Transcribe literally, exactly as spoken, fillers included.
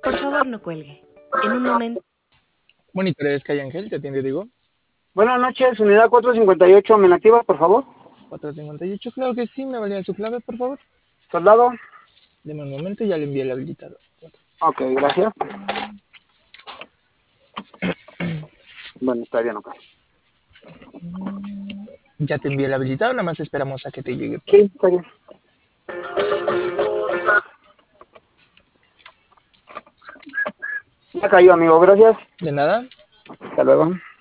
Por favor, no cuelgue. En un momento. Monitores Calle Ángel, te atiende, digo. Buenas noches, unidad cuatrocientos cincuenta y ocho, ¿me la activa, por favor? cuatrocientos cincuenta y ocho, claro que sí, me valía su clave, por favor. Soldado. Deme un momento y ya le envié el habilitado. Ok, gracias. Bueno, está bien, ok. Ya te envié el habilitado, nada más esperamos a que te llegue. Sí, está bien. Ya cayó, amigo, gracias. De nada. Hasta luego.